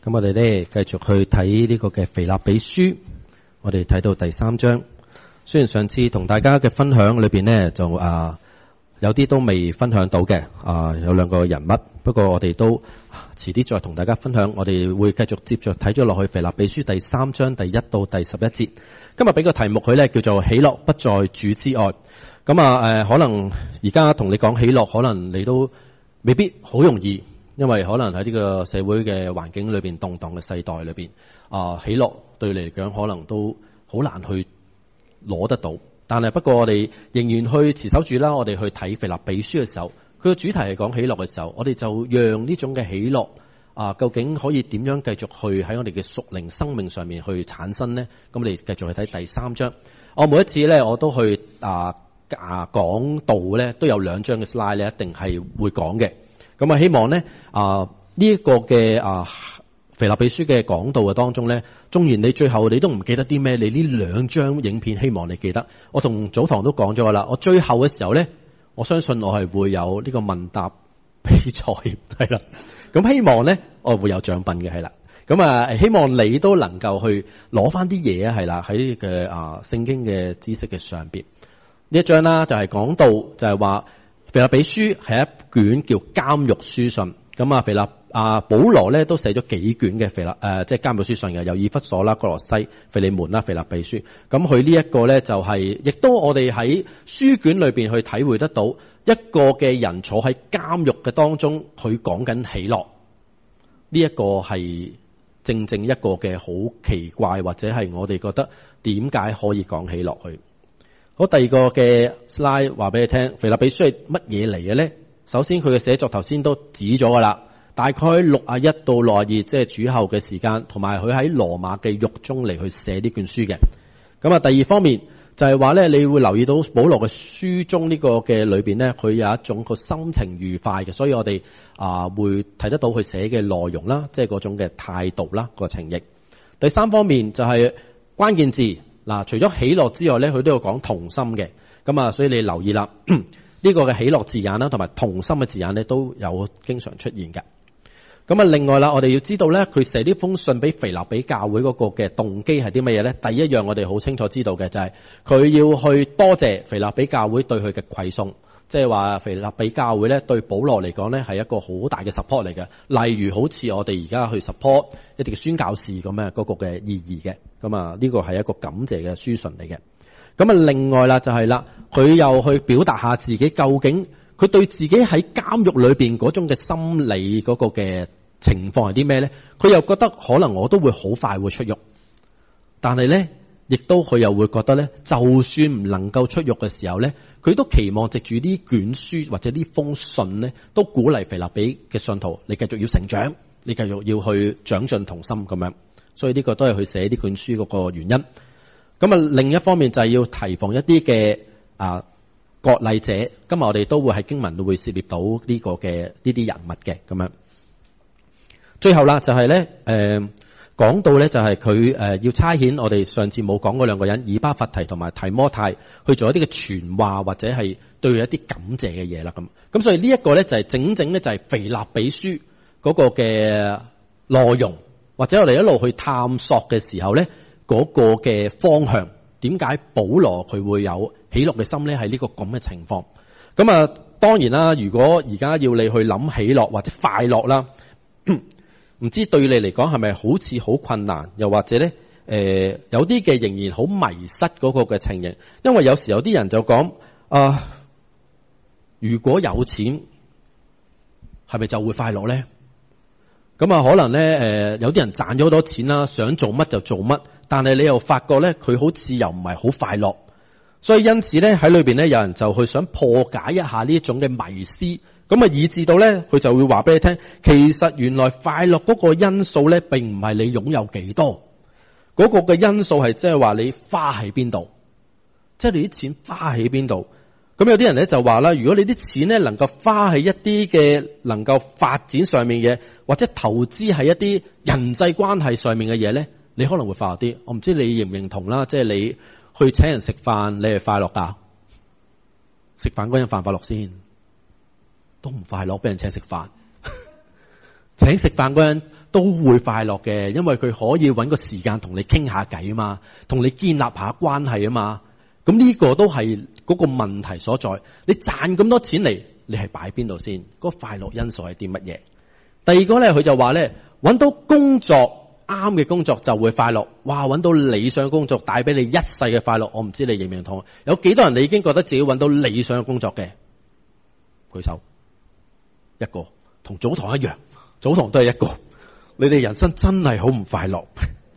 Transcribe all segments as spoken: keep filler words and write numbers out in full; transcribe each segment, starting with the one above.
咁我哋咧繼續去睇呢個嘅腓立比書，我哋睇到第三章。雖然上次同大家嘅分享裏邊呢，就啊有啲都未分享到嘅，啊有兩個人物，不過我哋都遲啲再同大家分享。我哋會繼續接着睇咗落去腓立比書第三章第一到第十一節。今日俾個題目佢咧叫做喜樂不在主之外。咁啊誒、呃，可能而家同你講喜樂，可能你都未必好容易。因為可能喺呢個社會嘅環境裏邊，動盪嘅世代裏邊，啊喜樂對你嚟講可能都好難去攞得到。但係不過我哋仍然去持守住啦。我哋去睇腓立比書嘅時候，佢嘅主題係講喜樂嘅時候，我哋就讓呢種嘅喜樂啊，究竟可以點樣繼續去喺我哋嘅屬靈生命上面去產生呢？咁我哋繼續去睇第三章。我每一次咧，我都去啊啊講道咧，都有兩張嘅 slide 咧，一定係會講嘅。咁啊，希望咧啊呢一個嘅啊腓立比書嘅講道嘅當中咧，縱然你最後你都唔記得啲咩，你呢兩張影片希望你記得。我同早堂都講咗噶啦，我最後嘅時候咧，我相信我係會有呢個問答比賽係啦。咁希望咧我會有獎品嘅係啦。咁啊，希望你都能夠去攞翻啲嘢啊，係啦，喺嘅啊聖經嘅知識嘅上邊呢一章啦，就係講到就係話。腓立比書係一卷叫監獄書信，咁啊腓立啊保羅咧都寫咗幾卷嘅腓立誒即係監獄書信嘅，有以弗所啦、哥羅西、腓利門啦、腓立比書。咁佢呢一個咧就係、是，亦都我哋喺書卷裏邊去體會得到一個嘅人坐喺監獄嘅當中，佢講緊喜樂。呢、這、一個係正正一個嘅好奇怪，或者係我哋覺得點解可以講喜樂去？好，第二個嘅 slide 話俾你聽，腓立比書係乜嘢嚟嘅咧？首先佢嘅寫作頭先都指咗噶啦，大概六啊一到六啊二，即係主後嘅時間，同埋佢喺羅馬嘅獄中嚟去寫呢卷書嘅。咁啊，第二方面就係話咧，你會留意到保羅嘅書中呢個嘅裏邊咧，佢有一種個心情愉快嘅，所以我哋啊會睇得到佢寫嘅內容啦，即係嗰種嘅態度啦，個情誼。第三方面就係關鍵字。嗱，除咗喜樂之外咧，佢都有講同心嘅，咁啊，所以你留意啦，呢、這個嘅喜樂字眼啦，同埋同心嘅字眼咧，都有經常出現嘅。咁啊，另外啦，我哋要知道咧，佢寫呢封信俾腓立比教會嗰個嘅動機係啲乜嘢咧？第一樣我哋好清楚知道嘅就係、是、佢要去多謝腓立比教會對佢嘅饋送，即係話腓立比教會咧對保羅嚟講咧係一個好大嘅 support 嚟嘅。例如好似我哋而家去 support 一啲嘅宣教士咁嘅嗰個嘅意義嘅。咁啊，呢個係一個感謝嘅書信嚟嘅。咁啊，另外啦就係啦，佢又去表達下自己究竟佢對自己喺監獄裏邊嗰種嘅心理嗰個嘅情況係啲咩咧？佢又覺得可能我都會好快會出獄，但係咧，亦都佢又會覺得咧，就算唔能夠出獄嘅時候咧，佢都期望藉住呢卷書或者呢封信咧，都鼓勵腓立比嘅信徒，你繼續要成長，你繼續要去長進同心咁樣。所以呢個都係佢寫呢卷書嗰個原因。咁啊，另一方面就係要提防一啲嘅啊割禮者。今日我哋都會喺經文都會涉獵到呢個嘅呢啲人物嘅咁樣。最後啦，就係咧誒講到咧就係佢誒要差遣我哋上次冇講嗰兩個人以巴弗提同埋提摩太去做一啲嘅傳話或者係對佢一啲感謝嘅嘢啦咁。咁所以呢一個咧就係整整咧就係腓立比書嗰個嘅內容。或者我哋一路去探索嘅時候咧，嗰個嘅方向，點解保羅佢會有喜樂嘅心咧？係呢個咁嘅情況。咁啊，當然啦，如果而家要你去諗喜樂或者快樂啦，唔知對你嚟講係咪好似好困難？又或者咧，誒、呃、有啲嘅仍然好迷失嗰個嘅情形。因為有時有啲人就講啊、呃，如果有錢，係咪就會快樂咧？咁啊，可能咧，誒，有啲人賺咗好多錢啦，想做乜就做乜，但係你又發覺咧，佢好似又唔係好快樂，所以因此咧喺裏邊咧，有人就去想破解一下呢一種嘅迷思，咁啊，以致到咧，佢就會話俾你聽，其實原來快樂嗰個因素咧，並唔係你擁有幾多，嗰個嘅因素係即係話你花喺邊度，即係你啲錢花喺邊度。咁有啲人咧就話啦，如果你啲錢咧能夠花喺一啲嘅能夠發展上面嘅，或者投資喺一啲人際關係上面嘅嘢咧，你可能會快樂啲。我唔知你認唔認同啦，即係你去請人食飯，你係快樂噶？食飯嗰人快唔快樂先？都唔快樂，俾人請食飯。請食飯嗰人都會快樂嘅，因為佢可以揾個時間同你傾下偈啊嘛，同你建立下關係啊嘛。咁呢個都係嗰個問題所在。你賺咁多錢嚟，你係擺邊度先？嗰個快樂因素係啲乜嘢？第二個咧，佢就話咧，揾到工作啱嘅工作就會快樂。哇！揾到理想工作帶俾你一世嘅快樂，我唔知你認唔認同？有幾多人你已經覺得自己揾到理想嘅工作嘅？舉手。一個，同祖堂一樣，祖堂都係一個。你哋人生真係好唔快樂。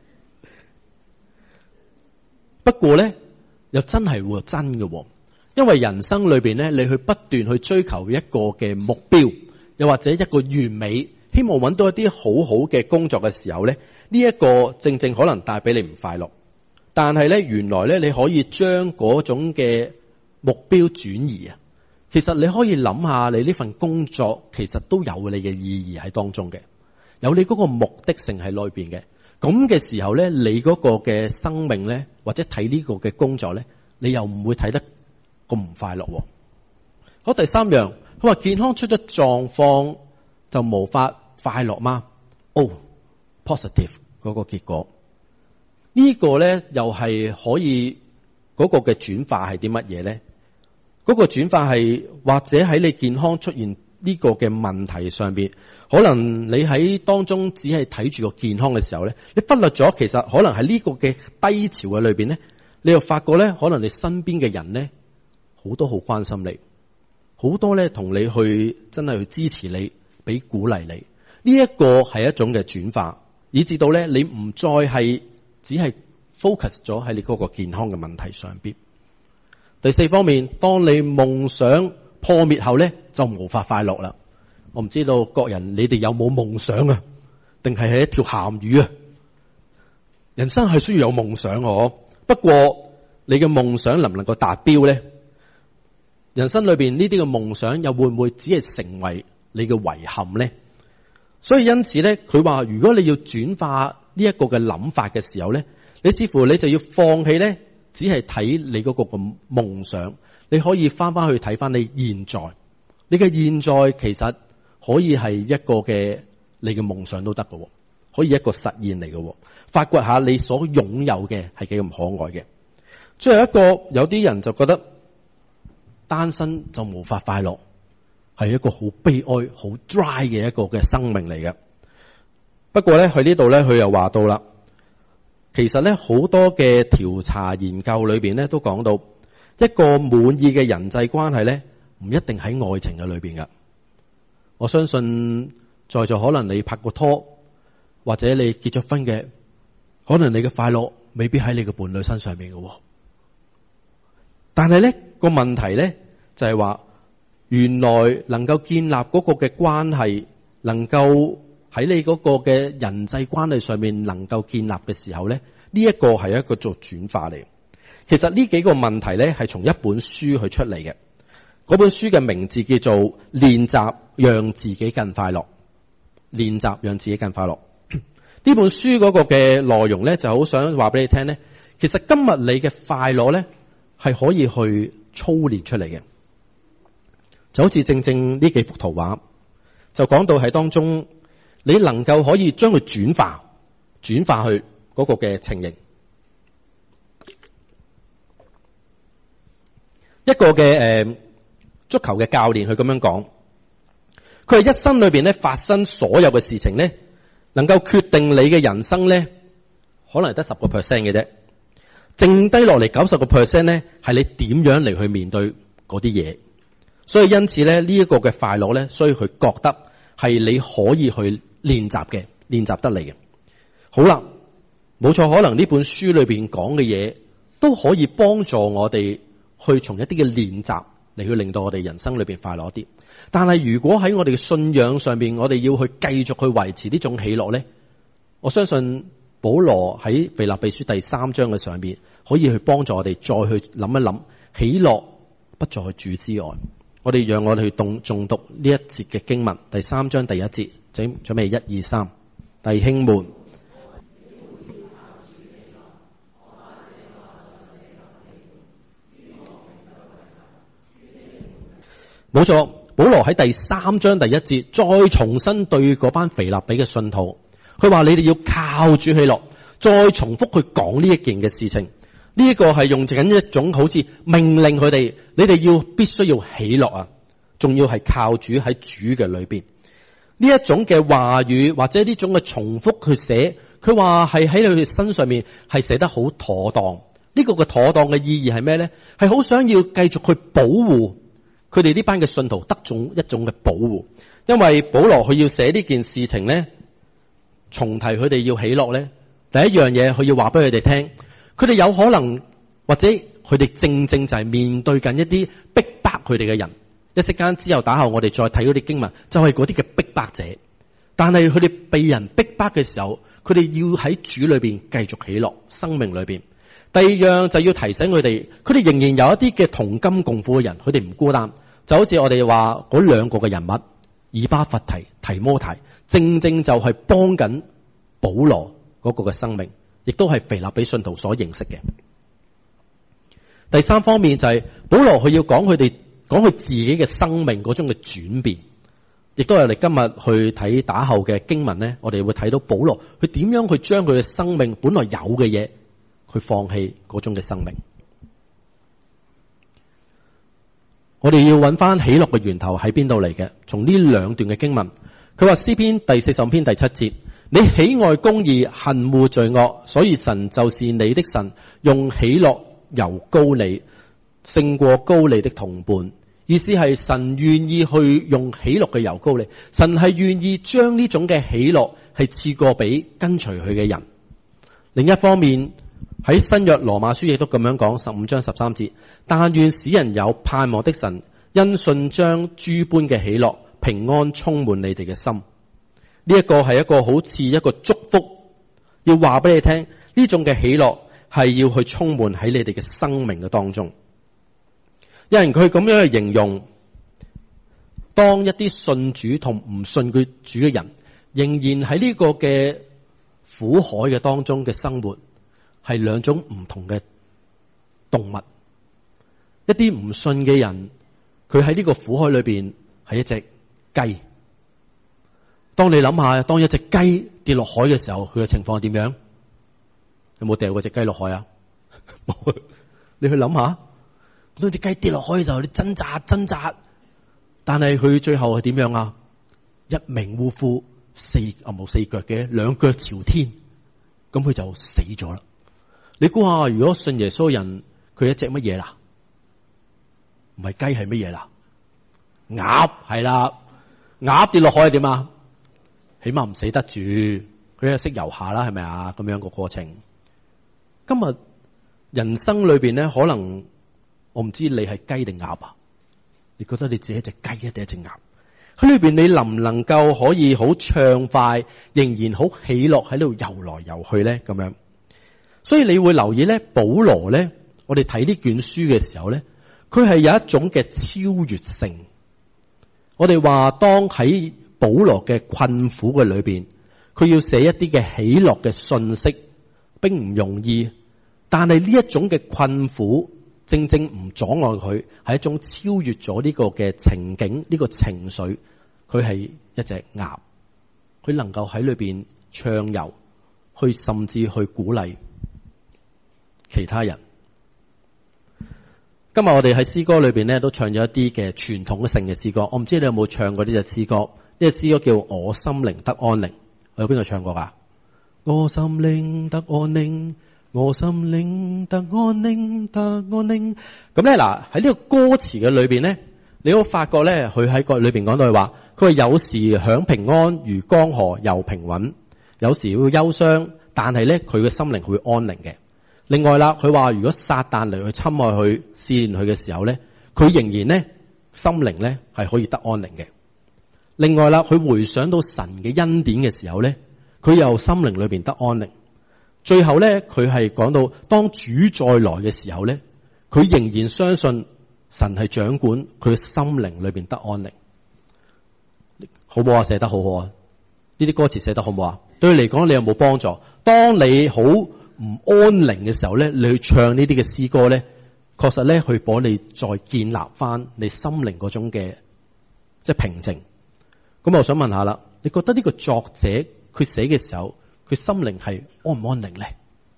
不過咧，又真係會真嘅，因為人生裏邊咧，你去不斷去追求一個嘅目標，又或者一個完美，希望揾到一啲好好嘅工作嘅時候咧，呢一個正正可能帶俾你唔快樂。但係咧，原來咧，你可以將嗰種嘅目標轉移啊。其實你可以諗下，你呢份工作其實都有你嘅意義喺當中嘅，有你嗰個目的性喺裏邊嘅。咁嘅時候咧，你嗰個嘅生命咧，或者睇呢個嘅工作咧，你又唔會睇得咁唔快樂。好，第三樣，佢話健康出咗狀況就無法快樂嗎？哦 positive 嗰個結果，呢個咧又係可以嗰個嘅轉化係啲乜嘢咧？嗰個轉化係或者喺你健康出現呢個嘅問題上邊，可能你喺當中只係睇住個健康嘅時候咧，你忽略咗其實可能喺呢個嘅低潮嘅裏邊咧，你又發覺咧，可能你身邊嘅人咧好多好關心你，好多咧同你去真係去支持你，俾鼓勵你。呢一個係一種嘅轉化，以至到咧你唔再係只係 focus 咗喺你嗰個健康嘅問題上邊。第四方面，當你夢想破滅後咧，就無法快樂啦。我唔知道各人你哋有冇夢想啊？定係係一條鹹魚啊？人生係需要有夢想嘅，不過你嘅夢想能唔能夠達標咧？人生裏邊呢啲嘅夢想又會唔會只係成為你嘅遺憾咧？所以因此咧，佢話如果你要轉化呢一個嘅諗法嘅時候咧，你似乎你就要放棄咧。只係睇你嗰個嘅夢想，你可以翻翻去睇翻你現在，你嘅現在其實可以係一個嘅你嘅夢想都得嘅，可以一個實現嚟嘅，發掘下你所擁有嘅係幾咁可愛嘅。最後一個，有啲人就覺得單身就無法快樂，係一個好悲哀、好 dry 嘅一個嘅生命嚟嘅。不過咧，佢呢度咧，佢又話到啦。其實咧，好多嘅調查研究裏邊咧，都講到一個滿意嘅人際關係咧，唔一定喺愛情嘅裏邊噶。我相信在座可能你拍過拖，或者你結咗婚嘅，可能你嘅快樂未必喺你嘅伴侶身上面嘅。但係咧，個問題咧就係話，原來能夠建立嗰個嘅關係，能夠喺你嗰個嘅人際關係上面能夠建立嘅時候咧，呢一個係一個做轉化嚟。其實呢幾個問題咧係從一本書去出嚟嘅。嗰本書嘅名字叫做《練習讓自己更快樂》。練習讓自己更快樂。呢本書嗰個嘅內容咧就好想話俾你聽咧，其實今日你嘅快樂咧係可以去操練出嚟嘅。就好似正正呢幾幅圖畫，就講到喺當中。你能夠可以將佢轉化，轉化去嗰個嘅情形。一個嘅誒足球嘅教練佢咁樣講，佢係一生裏邊咧發生所有嘅事情咧，能夠決定你嘅人生咧，可能係得十個 percent 嘅啫，剩低落嚟九十個 percent 咧係你點樣嚟去面對嗰啲嘢。所以因此咧呢一個嘅快樂咧，所以佢覺得係你可以去練習嘅，練習得嚟嘅。好啦，冇錯，可能呢本書裏邊講嘅嘢都可以幫助我哋去從一啲嘅練習嚟去令到我哋人生裏邊快樂啲。但係如果喺我哋嘅信仰上邊，我哋要去繼續去維持呢種喜樂咧，我相信保羅喺腓立比書第三章嘅上邊可以去幫助我哋再去諗一諗，喜樂不在主之外。我哋讓我哋去讀誦讀呢一節嘅經文，第三章第一節，準準備一二三，弟兄們，冇錯，保羅喺第三章第一節再重新對嗰班腓立比嘅信徒佢話你哋要靠主喜樂，再重複去講呢一件嘅事情。呢一個係用緊一種好似命令佢哋，你哋要必須要喜樂啊，仲要係靠主喺主嘅裏邊。呢一種嘅話語或者呢種嘅重複去寫，佢話係喺佢哋身上面係寫得好妥當。呢個嘅妥當嘅意義係咩呢？係好想要繼續去保護佢哋呢班嘅信徒得種一種嘅保護，因為保羅佢要寫呢件事情呢，重提佢哋要喜樂呢。第一樣嘢佢要話俾佢哋聽，佢哋有可能或者佢哋正正就係面對緊一啲逼迫佢哋嘅人。一陣間之後打後我哋再睇嗰啲經文，就係嗰啲嘅逼迫者。但係佢哋被人逼迫嘅時候，佢哋要喺主裏邊繼續喜樂，生命裏邊。第二樣就要提醒佢哋，佢哋仍然有一啲嘅同甘共苦嘅人，佢哋唔孤單。就好似我哋話嗰兩個嘅人物，以巴弗提、提摩太，正正就係幫緊保羅嗰個嘅生命，亦都係腓立比信徒所認識嘅。第三方面就係保羅佢要講佢哋講佢自己嘅生命嗰種嘅轉變，亦都係我哋今日去睇打後嘅經文呢，我哋會睇到保羅佢點樣去將佢嘅生命本來有嘅嘢，佢放棄嗰種嘅生命。我哋要揾翻喜樂嘅源頭喺邊度嚟嘅？從呢兩段嘅經文，佢話詩篇第四十五篇第七節，你喜愛公義，恨惡罪惡，所以神就是你的神，用喜樂油膏你，勝過膏你的同伴。意思係神願意去用喜樂嘅油膏你，神係願意將呢種嘅喜樂係賜過俾跟隨佢嘅人。另一方面喺新約羅馬書亦都咁樣講，十五章十三節，但願使人有盼望的神，因信將諸般嘅喜樂平安充滿你哋嘅心。呢一個係一個好似一個祝福，要話俾你聽，呢種嘅喜樂係要去充滿喺你哋嘅生命嘅當中。有人佢咁樣去形容，當一啲信主同唔信佢主嘅人，仍然喺呢個嘅苦海嘅當中嘅生活，係兩種唔同嘅動物。一啲唔信嘅人，佢喺呢個苦海裏邊係一隻雞。當你諗下，當一隻雞跌落海嘅時候，佢嘅情況係點樣？有冇掉過隻雞落海啊？冇。你去諗下，當隻雞跌落海嘅時候，你掙扎掙扎，但係佢最後係點樣啊？一命嗚呼，四啊冇四腳嘅，兩腳朝天，咁佢就死咗啦。你估下，如果信耶穌人，佢一隻乜嘢啦？唔係雞係乜嘢啦？鴨係啦，鴨跌落海係點啊？起碼唔死得住，佢係識游下啦，係咪啊？咁樣個過程。今日人生裏邊咧，可能我唔知你係雞定鴨啊？你覺得你自己一隻雞定一隻鴨？喺裏邊你能唔能夠可以好暢快，仍然好喜樂喺度游來游去咧？咁樣。所以你會留意咧，保羅咧，我哋睇呢卷書嘅時候咧，佢係有一種嘅超越性。我哋話當喺保羅嘅困苦嘅裏邊，佢要寫一啲嘅喜樂嘅信息，並唔容易。但係呢一種嘅困苦，正正唔阻礙佢，係一種超越咗呢個嘅情景，呢個情緒。佢係一隻鴨，佢能夠喺裏邊暢遊，去甚至去鼓勵其他人。今日我哋喺詩歌裏邊咧，都唱咗一啲嘅傳統性嘅詩歌。我唔知你有冇唱過呢隻詩歌？呢隻詩歌叫《我心靈得安寧》。有邊個唱過噶？我心靈得安寧，我心靈得安寧，得安寧。咁咧嗱，喺呢個歌詞嘅裏邊咧，你會發覺咧，佢喺個裏邊講到話，佢話有時享平安，如江河又平穩；有時會憂傷，但係咧佢嘅心靈會安寧嘅。另外啦，佢話如果撒旦嚟去侵害佢、試驗佢嘅時候咧，佢仍然咧心靈咧係可以得安寧嘅。另外啦，佢回想到神嘅恩典嘅時候咧，佢又心靈裏邊得安寧。最後咧，佢係講到當主再來嘅時候咧，佢仍然相信神係掌管，佢嘅心靈裏邊得安寧。好唔好啊？寫得好好啊！呢啲歌詞寫得好唔好啊？對你嚟講，你有冇幫助？當你好唔安寧嘅時候咧，你去唱呢啲嘅詩歌咧，確實咧去幫你再建立翻你心靈嗰種嘅即係平靜。咁我想問下啦，你覺得呢個作者佢佢寫嘅時候，佢心靈係安唔安寧咧？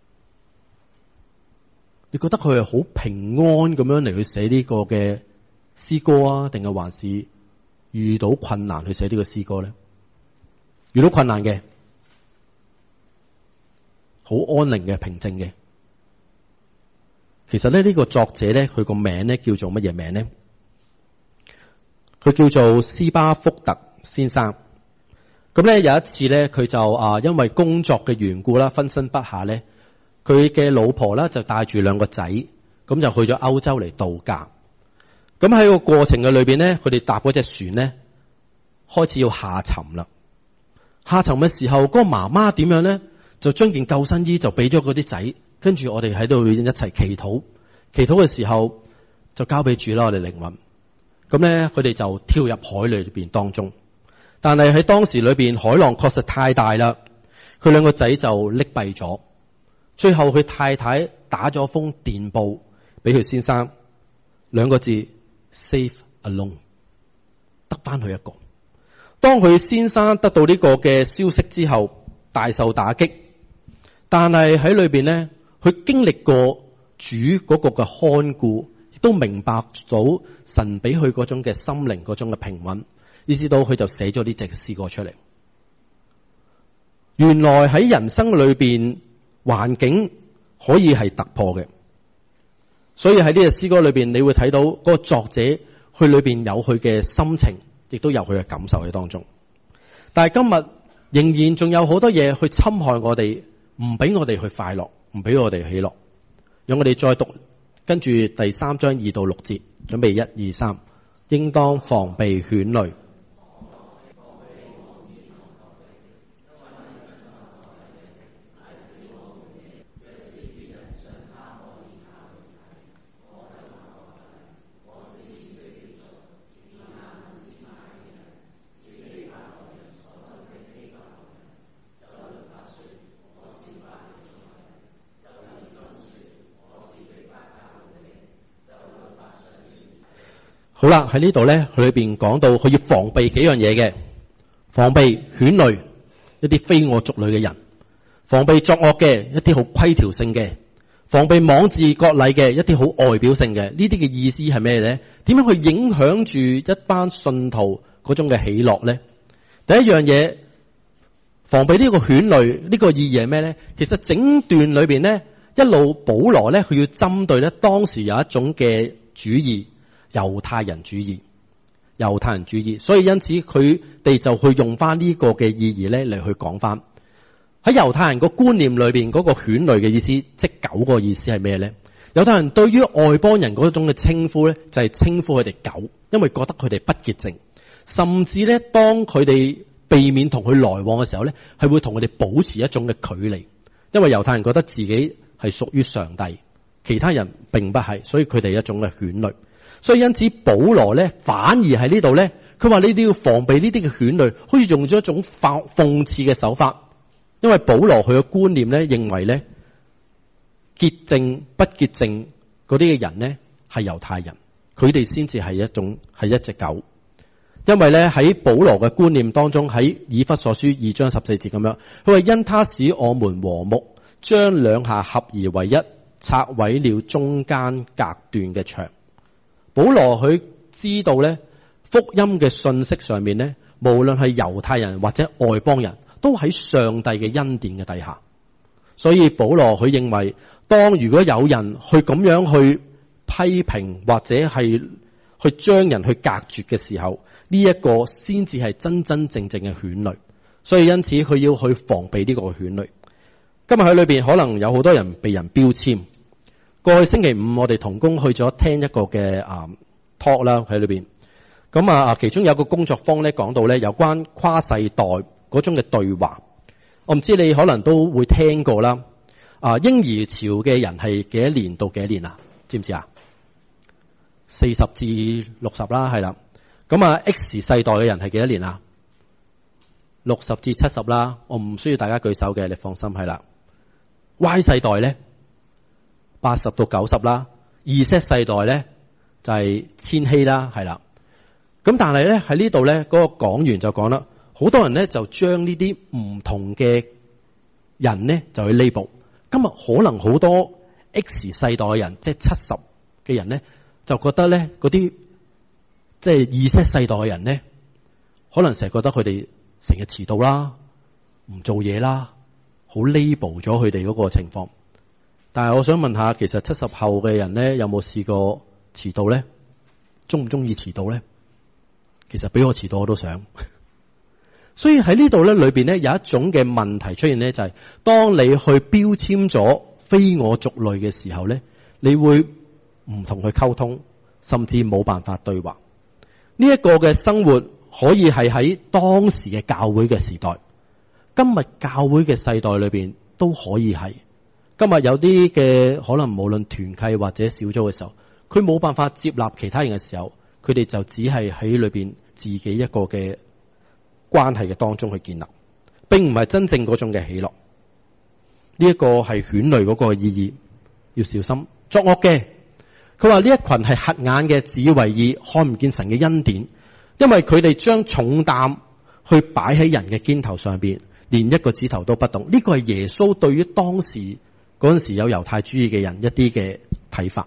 你覺得佢係好平安咁樣嚟去寫呢個嘅詩歌啊，定係還是遇到困難去寫呢個詩歌咧？遇到困難嘅，好安寧嘅、平靜嘅。其實咧，呢個作者咧，佢個名咧叫做乜嘢名咧？佢叫做斯巴福特先生。咁咧有一次咧，佢就啊因為工作嘅緣故啦，分身不下咧，佢嘅老婆啦就帶住兩個仔，咁就去咗歐洲嚟度假。咁喺個過程嘅裏邊咧，佢哋搭嗰隻船咧，開始要下沉啦。下沉嘅時候，嗰個媽媽點樣咧？就將件救生衣就俾咗嗰啲仔，跟住我哋喺度一齊祈禱。祈禱嘅時候就交俾主啦，我哋靈魂。咁咧，佢哋就跳入海裏邊當中。但係喺當時裏邊，海浪確實太大啦，佢兩個仔就溺斃咗。最後佢太太打咗封電報俾佢先生，兩個字 save alone， 得翻佢一個。當佢先生得到呢個嘅消息之後，大受打擊，但係喺裏邊咧，佢經歷過主嗰個嘅看顧，亦都明白到神俾佢嗰種嘅心靈嗰種嘅平穩。意識到佢就寫咗呢隻詩歌出嚟。原來喺人生裏邊，環境可以係突破嘅。所以喺呢隻詩歌裏邊，你會睇到嗰個作者佢裏邊有佢嘅心情，亦都有佢嘅感受喺當中。但係今日仍然仲有好多嘢去侵害我哋，唔俾我哋去快樂，唔俾我哋喜樂。讓我哋再讀跟住第三章二到六節，準備一二三，應當防備犬類。好啦，喺呢度咧，佢裏邊講到佢要防備幾樣嘢嘅，防備犬類，一啲非我族類嘅人，防備作惡嘅，一啲好規條性嘅，防備妄自割禮嘅，一啲好外表性嘅。呢啲嘅意思係咩咧？點樣去影響住一班信徒嗰種嘅喜樂咧？第一樣嘢，防備呢個犬類，呢個意義係咩咧？其實整段裏邊咧，一路保羅咧，佢要針對咧當時有一種嘅主義。猶太人主義，猶太人主義，所以因此佢哋就去用翻呢個嘅意義咧嚟去講翻喺猶太人個觀念裏邊嗰個犬類嘅意思，即狗個意思係咩咧？猶太人對於外邦人嗰種嘅稱呼咧，就係稱呼佢哋狗，因為覺得佢哋不潔淨，甚至咧當佢哋避免同佢來往嘅時候咧，係會同佢哋保持一種嘅距離，因為猶太人覺得自己係屬於上帝，其他人並不係，所以佢哋係一種嘅犬類。所以因此保羅咧反而喺呢度咧，佢話你都要防備呢啲嘅犬類，好似用咗一種諷諷刺嘅手法。因為保羅佢嘅觀念咧認為咧潔淨不潔淨嗰啲嘅人咧係猶太人，佢哋先至係一種係一隻狗。因為咧喺保羅嘅觀念當中，喺以弗所書二章十四節咁樣，佢話因他使我們和睦，將兩下合而為一，拆毀了中間隔斷嘅牆。保羅佢知道咧，福音嘅信息上面咧，無論係猶太人或者外邦人都喺上帝嘅恩典嘅底下。所以保羅佢認為，當如果有人去咁樣去批評或者係去將人去隔絕嘅時候，呢一個先至係真真正正嘅犬類。所以因此佢要去防備呢個犬類。今日喺裏邊可能有好多人被人標籤。過去星期五我哋同工去咗聽一個嘅啊 talk 啦喺裏邊，咁啊其中有個工作坊咧講到咧有關跨世代嗰種嘅對話，我唔知你可能都會聽過啦。啊嬰兒潮嘅人係幾多年到幾多年啊？知唔知啊？四十至六十啦，係啦。咁啊 X 世代嘅人係幾多年啊？六十至七十啦，我唔需要大家舉手嘅，你放心係啦。Y 世代咧？八十到九十啦，二 Z 世代咧就係千禧啦，係啦。咁但係咧喺呢度咧，嗰個講員就講啦，好好多人咧就將呢啲唔同嘅人咧就去 label。今日可能好多 X 世代嘅人，即係七十嘅人咧，就覺得咧嗰啲即係 Z 世代嘅人咧，可能成日覺得佢哋成日遲到啦，唔做嘢啦，好 label 咗佢哋嗰個情況。但係我想問下，其實七十後嘅人咧，有冇試過遲到咧？中唔中意遲到咧？其實俾我遲到我都想。所以喺呢度咧裏邊咧有一種嘅問題出現咧，就係當你去標籤咗非我族類嘅時候咧，你會唔同佢溝通，甚至冇辦法對話。呢一個嘅生活可以係喺當時嘅教會嘅時代，今日教會嘅世代裏邊都可以係。今日有啲嘅可能無論團契或者小組嘅時候，佢冇辦法接納其他人嘅時候，佢哋就只係喺裏邊自己一個嘅關係嘅當中去建立，並唔係真正嗰種嘅喜樂。呢一個係犬類嗰個意義，要小心作惡嘅。佢話呢一群係瞎眼嘅，自以為義，看唔見神嘅恩典，因為佢哋將重擔去擺喺人嘅肩頭上邊，連一個指頭都不動。呢個係耶穌對於當時嗰陣時有猶太主義嘅人一啲嘅睇法。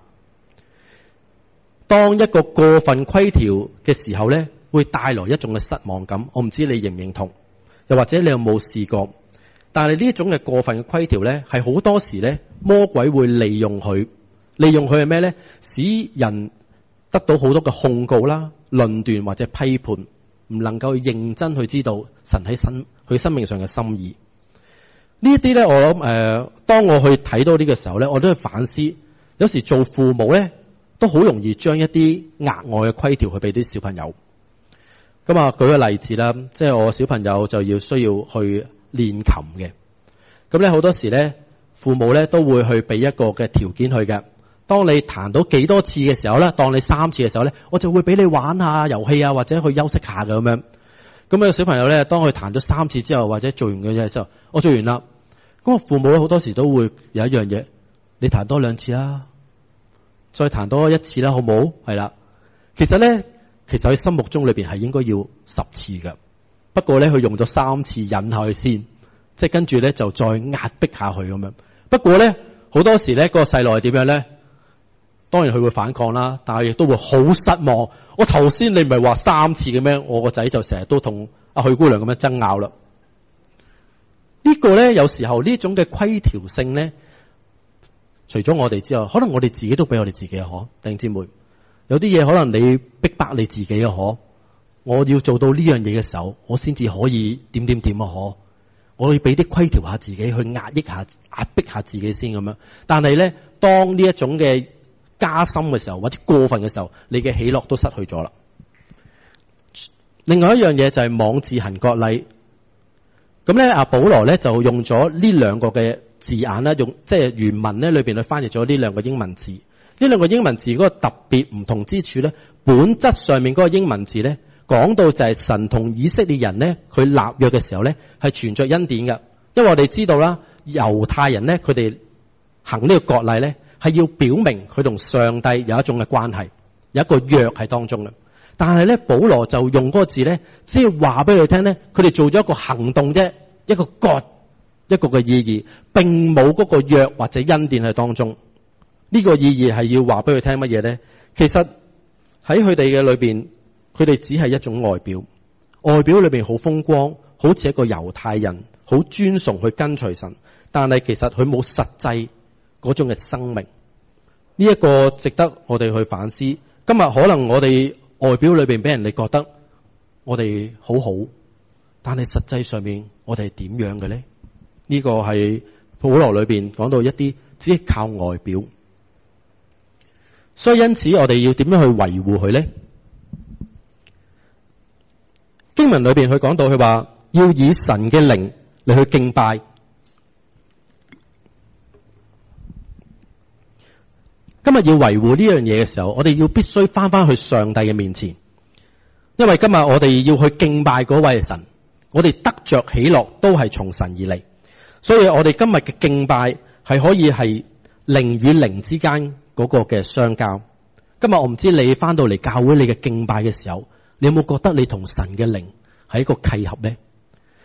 當一個過分規條嘅時候咧，會帶來一種嘅失望感。我唔知你認唔認同，又或者你有冇試過？但係呢一種嘅過分嘅規條咧，係好多時咧，魔鬼會利用佢，利用佢係咩咧？使人得到好多嘅控告啦、論斷或者批判，唔能夠認真去知道神喺生佢生命上嘅心意。呢一啲咧，我諗誒、呃，當我去睇到呢個時候咧，我都去反思。有時做父母咧，都好容易將一啲額外嘅規條去俾啲小朋友。咁啊，舉個例子啦，即係我小朋友就要需要去練琴嘅。咁咧好多時咧，父母咧都會去俾一個嘅條件去嘅。當你彈到幾多次嘅時候咧，當你三次嘅時候咧，我就會俾你玩下遊戲啊，或者去休息下嘅咁樣。咁啊，小朋友咧，當佢彈咗三次之後，或者做完嘅嘢之後，我做完啦。咁啊，父母好多時都會有一樣嘢，你彈多兩次啦，再彈多一次啦，好冇？係啦，其實咧，其實佢心目中裏邊係應該要十次嘅，不過咧佢用咗三次引下佢先，即係跟住咧就再壓迫下佢咁樣。不過咧好多時咧，嗰個細路係點樣咧？當然佢會反抗啦，但係亦都會好失望。我頭先你唔係話三次嘅咩？我個仔就成日都同阿許姑娘咁樣爭拗啦。呢個咧有時候呢種嘅規條性咧，除咗我哋之外，可能我哋自己都俾我哋自己啊，可弟兄姊妹，有啲嘢可能你逼迫你自己啊，可我要做到呢樣嘢嘅時候，我先至可以點點點啊，可我要俾啲規條下自己，去壓抑下、壓迫下自己先咁樣。但係咧，當呢一種嘅加深嘅時候，或者過分嘅時候，你嘅喜樂都失去咗啦。另外一樣嘢就係妄自行割禮。咁咧，阿保羅咧就用咗呢兩個嘅字眼啦，用即係原文咧裏邊去翻譯咗呢兩個英文字。呢兩個英文字嗰個特別唔同之處咧，本質上面嗰個英文字咧，講到就係神同以色列人咧，佢立約嘅時候咧係存着恩典嘅。因為我哋知道啦，猶太人咧佢哋行呢個割禮咧，係要表明佢同上帝有一種嘅關係，有一個約喺當中嘅。但係咧，保羅就用嗰個字咧，即係話俾佢聽咧，佢哋做咗一個行動啫，一個割，一個嘅意義，並冇嗰個約或者恩典喺當中。呢個意義係要話俾佢聽乜嘢咧？其實喺佢哋嘅裏邊，佢哋只係一種外表，外表裏邊好風光，好似一個猶太人，好尊崇去跟隨神，但係其實佢冇實際嗰種嘅生命。呢一個值得我哋去反思。今日可能我哋外表裏邊俾人哋覺得我哋好好，但係實際上面我哋係點樣嘅咧？呢個係保羅裏邊講到一啲只係靠外表，所以因此我哋要點樣去維護佢咧？經文裏邊佢講到佢話要以神嘅靈嚟去敬拜。今日要維護呢樣嘢嘅時候，我哋要必須翻翻去上帝嘅面前，因為今日我哋要去敬拜嗰位神，我哋得着喜樂都係從神而嚟，所以我哋今日嘅敬拜係可以係靈與靈之間嗰個嘅相交。今日我唔知你翻到嚟教會你嘅敬拜嘅時候，你有冇覺得你同神嘅靈係一個契合呢？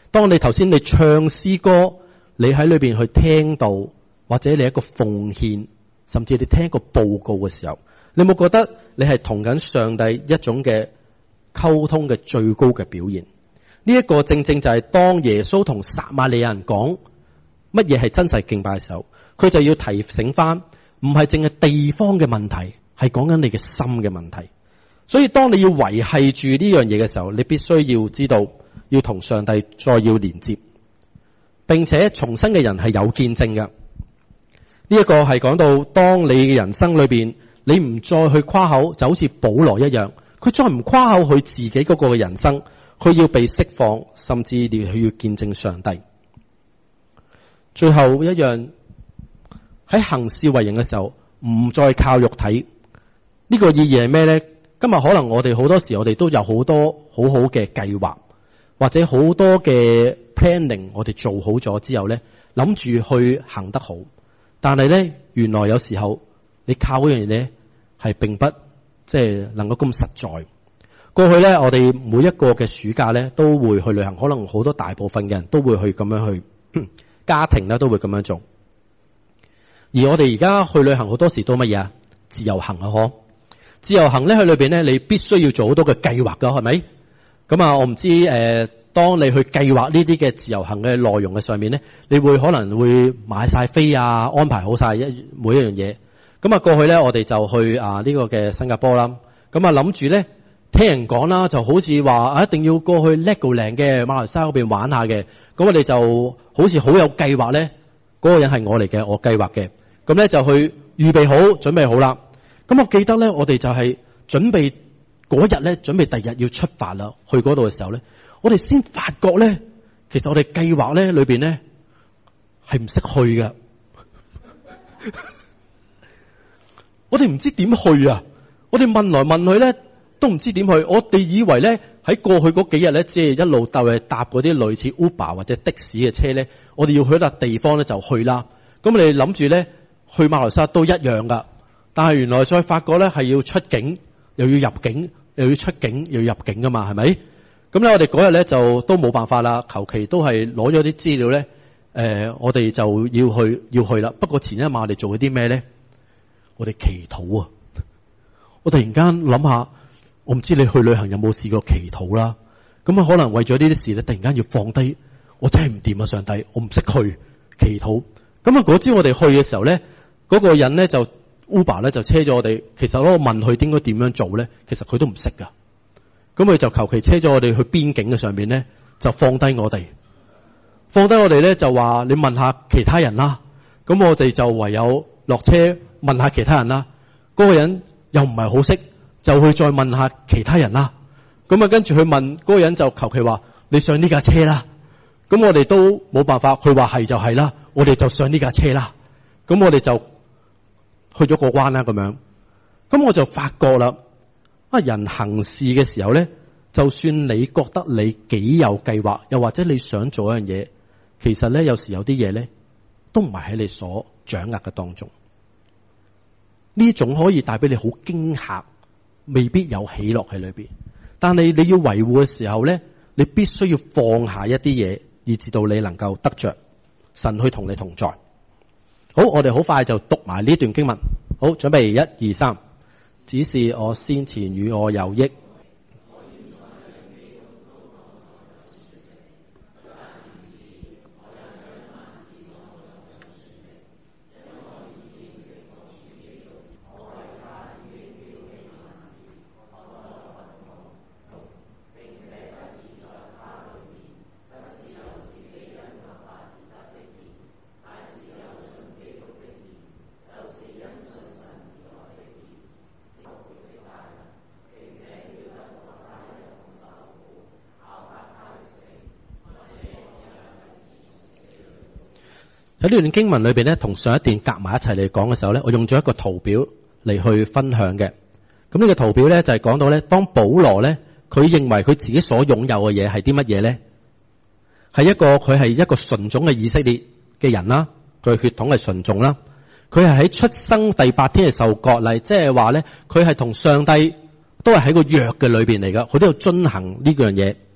當你頭先你唱詩歌，你喺裏邊去聽到，或者你一個奉獻，甚至你聽一個報告嘅時候，你有冇覺得你係同緊上帝一種嘅溝通嘅最高嘅表現？呢一個正正就係當耶穌同撒瑪利亞人講乜嘢係真實敬拜嘅時候，佢就要提醒翻，唔係淨係地方嘅問題，係講緊你嘅心嘅問題。所以當你要維繫住呢樣嘢嘅時候，你必須要知道要同上帝再要連接，並且重生嘅人係有見證嘅。呢一個係講到當你嘅人生裏邊，你唔再去誇口，就好似保羅一樣，佢再唔誇口佢自己嗰個嘅人生，佢要被釋放，甚至你佢要見證上帝。最後一樣，喺行事為人嘅時候，唔再靠肉體。呢個意義係咩呢？今日可能我哋好多時，我哋都有好多好好嘅計劃，或者好多嘅 planning，我哋做好咗之後呢，諗住去行得好。但係呢，原來有時候你靠嗰樣嘢呢，係並不即係能夠咁實在。過去呢，我哋每一個嘅暑假呢，都會去旅行，可能好多大部分嘅人都會去咁樣去，家庭呢都會咁樣做。而我哋而家去旅行好多時都乜嘢啊？自由行啊，嗬！自由行咧，去裏邊咧，你必須要做好多嘅計劃噶，係咪？咁啊，我唔知誒、呃，當你去計劃呢啲嘅自由行嘅內容嘅上面咧，你會可能會買晒飛啊，安排好晒一每一樣嘢。咁啊，過去咧，我哋就去啊呢、這個嘅新加坡啦。咁啊，諗住咧，聽人講啦，就好似話啊，一定要過去 Legoland 嘅馬來西亞嗰邊玩下嘅。咁我哋就好似好有計劃咧，嗰、那個人係我嚟嘅，我計劃嘅。咁咧就去預備好，準備好啦。咁我記得咧，我哋就係準備嗰日咧，準備第二日要出發啦。去嗰度嘅時候咧，我哋先發覺咧，其實我哋計劃咧裏邊咧係唔識去嘅。我哋唔知點去啊！我哋問來問去咧，都唔知點去。我哋以為咧喺過去嗰幾日咧，即係一路就係搭嗰啲類似 Uber 或者的士嘅車咧，我哋要去一笪地方咧就去啦。咁我哋諗住咧去馬來西亞都一樣噶。但係原來再發覺咧係要出境，又要入境，又要出境，又要入境噶嘛，係咪？咁咧我哋嗰日咧就都冇辦法啦，求其都係攞咗啲資料咧，誒、呃，我哋就要去要去啦。不過前一晚我哋做咗啲咩咧？我哋祈禱啊！我突然間諗下，我唔知你去旅行有冇試過祈禱啦？咁啊，可能為咗呢啲事咧，突然間要放低，我真係唔掂啊！上帝，我唔識去祈禱。咁啊，嗰朝我哋去嘅時候咧，嗰、嗰個人咧就。Uber 咧就車咗我哋，其實我問佢應該點樣做咧，其實佢都唔識噶。咁佢就求其車咗我哋去邊境嘅上邊咧，就放低我哋，放低我哋咧就話你問下其他人啦。咁我哋就唯有落車問下其他人啦。嗰個人又唔係好識，就去再問下其他人啦。咁啊跟住去問嗰個人就求其話你上呢架車啦。咁我哋都冇辦法，佢話係就係啦，我哋就上呢架車啦。咁我哋就。去咗過關啦，咁樣，咁我就發覺啦，啊人行事嘅時候咧，就算你覺得你幾有計劃，又或者你想做一樣嘢，其實咧有時有啲嘢咧，都唔係喺你所掌握嘅當中。呢種可以帶俾你好驚嚇，未必有喜樂喺裏邊。但係你要維護嘅時候咧，你必須要放下一啲嘢，以至到你能夠得着神去同你同在。好，我哋好快就讀埋呢段經文。好，準備一二三。只是我先前與我有益。喺呢段經文裏邊咧，同上一段夾埋一齊嚟講嘅時候咧，我用咗一個圖表嚟去分享嘅。咁呢個圖表咧就係講到咧，當保羅咧，佢認為佢自己所擁有嘅嘢係啲乜嘢咧？係一個佢係一個純種嘅以色列嘅人啦，佢嘅血統係純種啦，佢係喺出生第八天係受割禮，即係話咧，佢係同上帝都係喺個約嘅裏邊嚟噶，佢都要遵行呢樣嘢。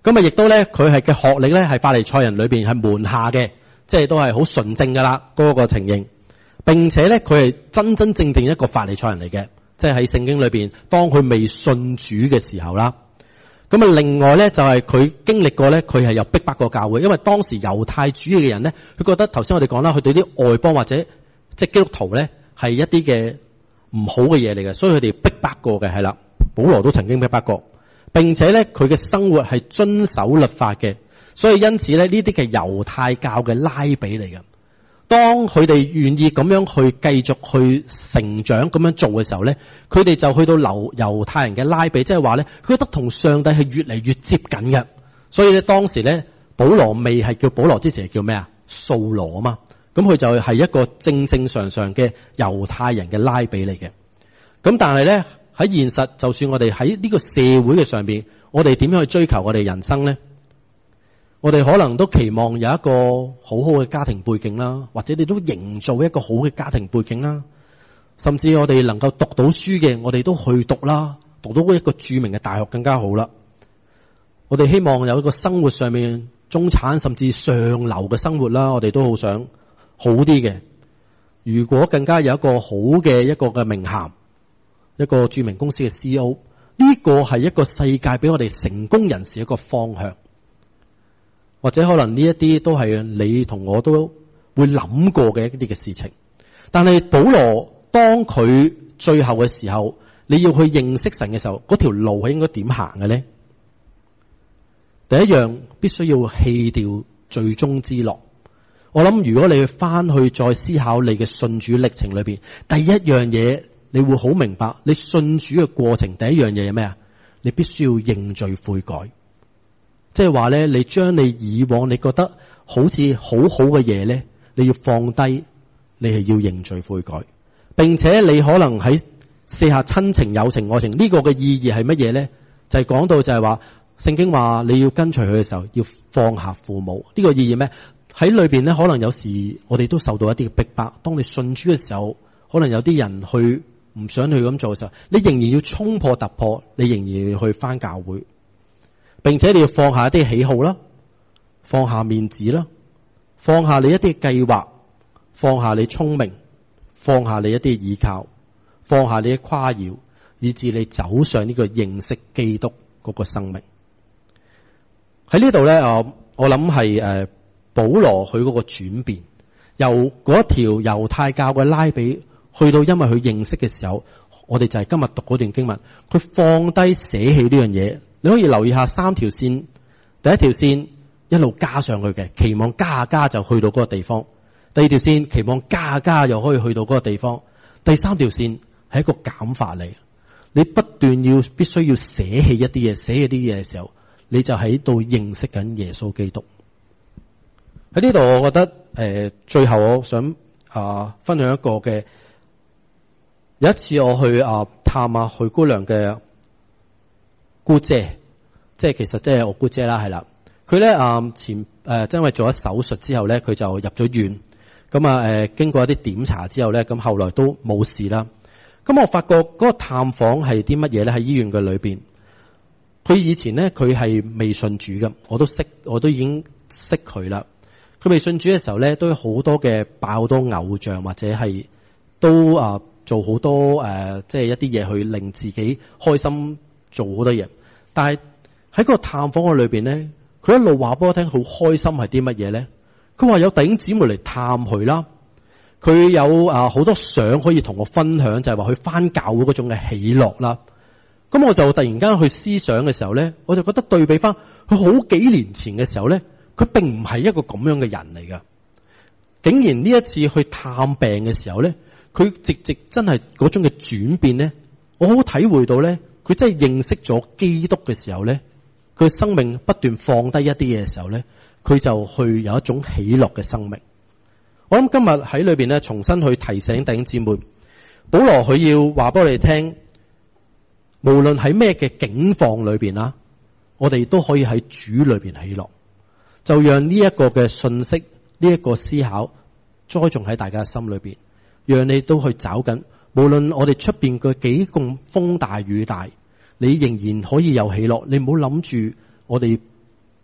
咁啊，亦都咧佢係嘅學歷咧係法利賽人裏邊係門下嘅，即係都係好純正噶啦嗰個情形。並且咧佢係真真正正一個法利賽人嚟嘅，即係喺聖經裏邊當佢未信主嘅時候啦。咁啊，另外咧就係佢經歷過咧，佢係有逼迫過教會，因為當時猶太主義嘅人咧，佢覺得頭先我哋講啦，佢對啲外邦或者即係基督徒咧係一啲嘅唔好嘅嘢嚟嘅，所以佢哋逼迫過嘅係啦。保羅都曾經逼迫過。並且咧，佢嘅生活係遵守律法嘅，所以因此咧，呢啲嘅猶太教嘅拉比嚟嘅。當佢哋願意咁樣去繼續去成長咁樣做嘅時候咧，佢哋就去到猶猶太人嘅拉比，即係話咧，佢覺得同上帝係越嚟越接近嘅。所以咧，當時咧，保羅未係叫保羅之前係叫咩啊？掃羅啊嘛。咁佢就係一個正正常常嘅猶太人嘅拉比嚟嘅。咁但係咧。喺現實，就算我哋喺呢個社會嘅上邊，我哋點樣去追求我哋人生呢？我哋可能都期望有一個好好嘅家庭背景啦，或者你都營造一個好嘅家庭背景啦。甚至我哋能夠讀到書嘅，我哋都去讀啦，讀到一個著名嘅大學更加好啦。我哋希望有一個生活上面中產甚至上流嘅生活啦，我哋都好想好啲嘅。如果更加有一個好嘅一個嘅名銜，一個著名公司嘅 C E O， 呢個係一個世界俾我哋成功人士一個方向，或者可能呢一啲都係你同我都會諗過嘅一啲嘅事情。但係保羅當佢最後嘅時候，你要去認識神嘅時候，嗰條路係應該點行嘅呢？第一樣必須要棄掉最終之樂。我諗如果你去翻去再思考你嘅信主歷程裏邊，第一樣嘢。你會好明白，你信主嘅過程第一樣嘢係咩啊？你必須要認罪悔改，即係話咧，你將你以往你覺得好似好好嘅嘢咧，你要放低，你係要認罪悔改，並且你可能喺卸下親情、友情、愛情呢個嘅意義係乜嘢咧？就係講到就係話，聖經話你要跟隨佢嘅時候，要放下父母。呢個意義咩？喺裏邊咧，可能有時我哋都受到一啲嘅逼迫。當你信主嘅時候，可能有啲人去。唔想去咁做嘅時候，你仍然要衝破突破，你仍然要去返教會，並且你要放下一啲喜好啦，放下面子啦，放下你一啲計劃，放下你聰明，放下你一啲依靠，放下你嘅誇耀，以致你走上呢個認識基督嗰個生命。喺呢度咧，我我諗係誒保羅佢嗰個轉變，由嗰條猶太教嘅拉比。去到因為佢認識嘅時候，我哋就係今日讀嗰段經文，佢放低捨棄呢樣嘢。你可以留意下三條線，第一條線一路加上去嘅，期望加下加就去到嗰個地方；第二條線期望加下加又可以去到嗰個地方；第三條線係一個減法嚟。你不斷要必須要捨棄一啲嘢，捨棄啲嘢嘅時候，你就喺度認識緊耶穌基督。喺呢度，我覺得誒、呃，最後我想啊、呃、分享一個嘅。有一次我去啊探啊許姑娘嘅姑姐，即係其實即係我姑姐啦，係啦。佢咧啊前誒因為做咗手術之後咧，佢就入咗院。咁啊誒經過一啲檢查之後咧，咁後來都冇事啦。咁我發覺嗰個探訪係啲乜嘢咧？喺醫院嘅裏邊，佢以前咧佢係未信主嘅，我都識，我都已經識佢啦。佢未信主嘅時候咧，都有好多嘅拜好多偶像或者係都啊。做好多誒、呃，即係一啲嘢去令自己開心，做好多嘢。但係喺個探訪嘅裏邊咧，佢一路話俾我聽，好開心係啲乜嘢咧？佢話有弟兄姊妹嚟探佢啦，佢有啊好多相可以同我分享，就係話佢返教會嗰種嘅喜樂啦。咁我就突然間去思想嘅時候咧，我就覺得對比翻佢好幾年前嘅時候咧，佢並唔係一個咁樣嘅人嚟噶。竟然呢一次去探病嘅時候咧，佢直直真係嗰種嘅轉變咧，我好體會到咧，佢真係認識咗基督嘅時候咧，佢生命不斷放低一啲嘢嘅時候咧，佢就去有一種喜樂嘅生命。我諗今日喺裏邊咧，重新去提醒弟兄姊妹，保羅佢要話俾我哋聽，無論喺咩嘅境況裏邊啊，我哋都可以喺主裏邊喜樂。就讓呢一個嘅信息，呢一個思考栽種喺大家嘅心裏邊，讓你都去找緊。無論我哋出邊嘅幾咁風大雨大，你仍然可以有喜樂。你唔好諗住我哋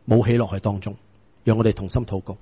冇喜樂喺當中。讓我哋同心禱告。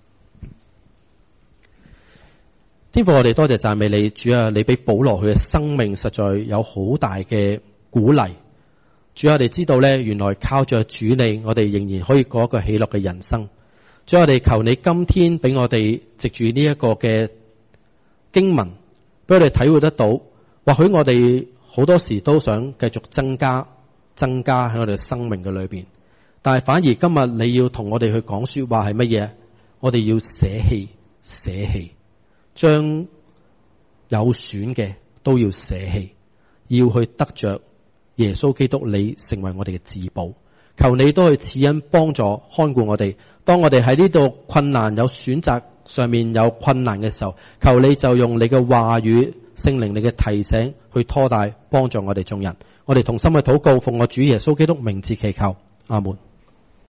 天父，我哋多謝讚美你，主啊，你俾保羅佢嘅生命實在有好大嘅鼓勵。主啊，我哋知道咧，原來靠着主你，我哋仍然可以過一個喜樂嘅人生。主啊，我哋求你今天俾我哋藉住呢一個嘅經文，俾我哋體會得到。或許我哋好多時都想繼續增加、增加喺我哋生命嘅裏邊，但係反而今日你要同我哋去講說話係乜嘢？我哋要捨棄、捨棄，將有損嘅都要捨棄，要去得着耶穌基督，你成為我哋嘅至寶。求你都去賜恩幫助看顧我哋。當我哋喺呢度困難有選擇上面有困難嘅時候，求你就用你嘅話語、聖靈你嘅提醒去拖帶幫助我哋眾人。我哋同心去禱告，奉我主耶穌基督名字祈求，阿門。